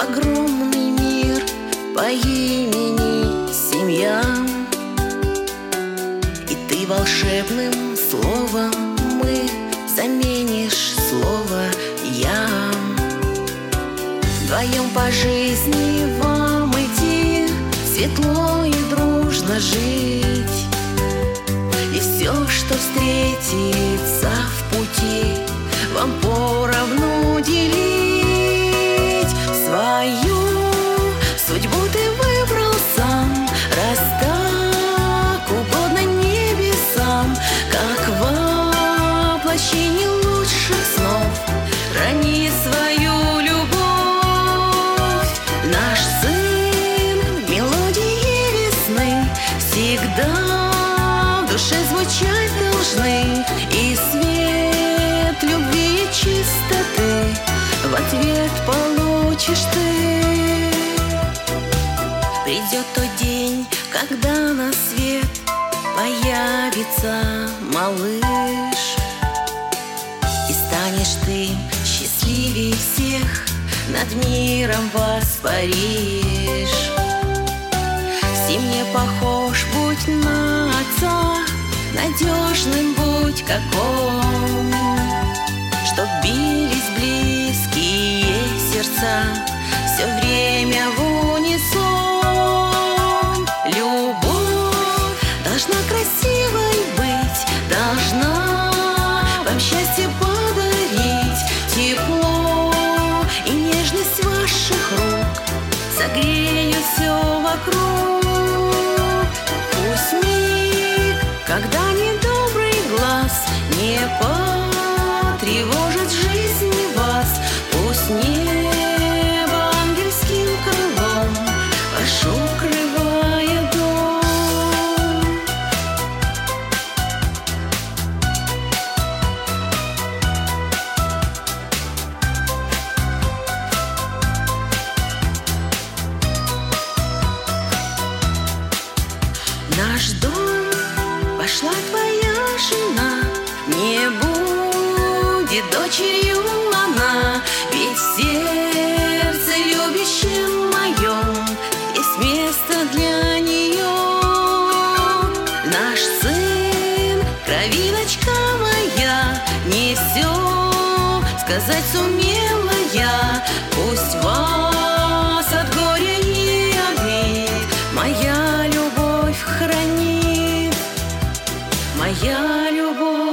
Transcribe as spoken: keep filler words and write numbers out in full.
огромный мир по имени семья. И ты волшебным словом мы заменишь слово «я». Вдвоем по жизни вам идти, светло и дружно жить. И все, что встретится в пути, вам поровну делить. Свою судьбу ты выбрал сам, раз так угодно небесам, как воплощение лучших снов. Храни свою любовь. Наш сын — мелодии весны, всегда в душе звучать должны. И свет любви и чистоты в ответ получишь ты. Придет тот день, когда на свет появится малыш, и станешь ты счастливее всех, над миром воспаришь. В семье похож будь на отца, надежным будь как он, чтоб бились близкие сердца все время в унисон. Любовь должна красивой быть, должна вам счастье подарить. Тепло и нежность ваших рук согреют все вокруг. Пусть миг, когда недобрый глаз не потревожит жизни вас, пусть небо ангельским крылом ваш укрывает дом. Наш дом пошла твоя жена, не будет дочерью она, ведь в сердце любящем моем есть место для нее. Наш сын, кровиночка моя, не все сказать сумела я. Пусть вас от горя и обид моя любовь хранит, моя любовь.